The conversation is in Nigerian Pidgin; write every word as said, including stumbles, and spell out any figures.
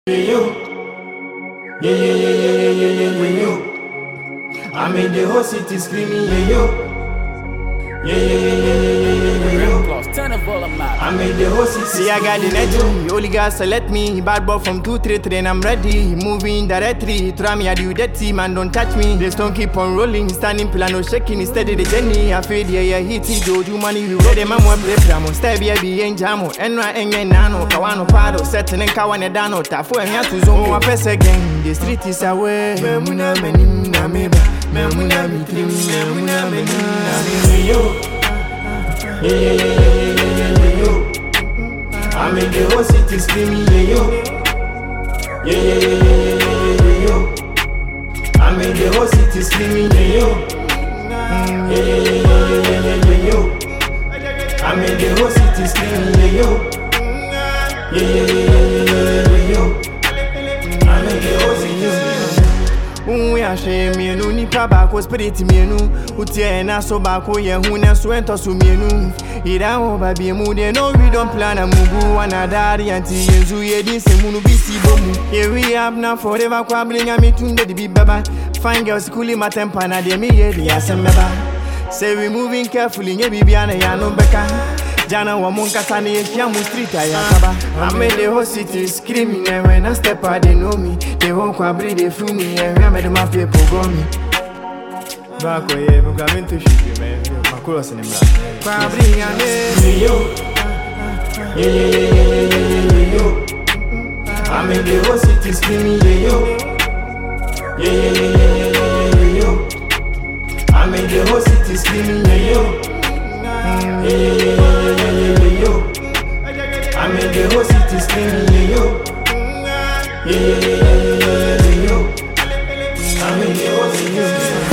Yo, yeah, yeah, yeah, yeah, yeah, yeah, yeah, yeah, yo. I made the whole city screaming, yeah, yo. Yeah, yeah, yeah, yeah, yeah, yeah, yeah, yo. I made the whole city. See, I got the energy, only guys select me. Bad boy from two three three and I'm ready. Moving directly, try me, I do that team and don't touch me. They don't keep on rolling, standing plan, no shaking. Instead of the journey, I feel yeah, yeah, hit it, do do money, we roll them, I'm one play pramo. Step here, be in jamo, and right and nano, Kawano Pado, setting and Kawana Dano, Tafu and Yatu Zomo, I pass again. The street is away, Memuna Menina Meba, Memuna Mitrim, Memuna Menina yo. Yeah, yeah, yeah, yeah, yeah, yeah, yeah, yo. I made the whole city screaming, yeah, yo. Yeah, yeah, yeah, yeah, yeah, yeah, yeah, yo. I made the whole city screaming, yeah, yo. Yeah, yeah, yeah, yeah, yeah, yeah, yeah, yo. I made the whole city screaming, yeah, yo. Yeah, yeah, yeah, yeah, yeah, yeah, yo. I made the whole city screaming. We are shame me no nipa back was spirit me no utie na so back wo ye hu na so ento so me no ira ho ba bi mu de no we don't plan a mugu wana dari anti yenzu ye din se mu no biti bomu here we have now forever kwa blinga me tunde di baba fine girls cooling my temper na de me ye di asemeba say we moving carefully nye bibia na ya no beka Jana wa monka tani ya mu street ayakaba. I made the whole city screaming and when I step out they know me. They won't quabri they feel me and I made my people go me. Bako ye buka mintu shiki man. Makuro sinimla. Quabri ane yo. Yeah, yeah, yeah, yeah, yeah, yeah, yo. I made the whole city screaming, yeah, yo. Yeah, yeah, yeah, yeah, yeah, yeah, yo. I made the whole city screaming, yeah, yo. Yeah, yeah, yeah, yeah, yeah, yeah, yo. I made the whole city screaming, yeah, yo. Yeah, yeah, yeah, yeah, yeah, yeah, yo. I made the whole city screaming.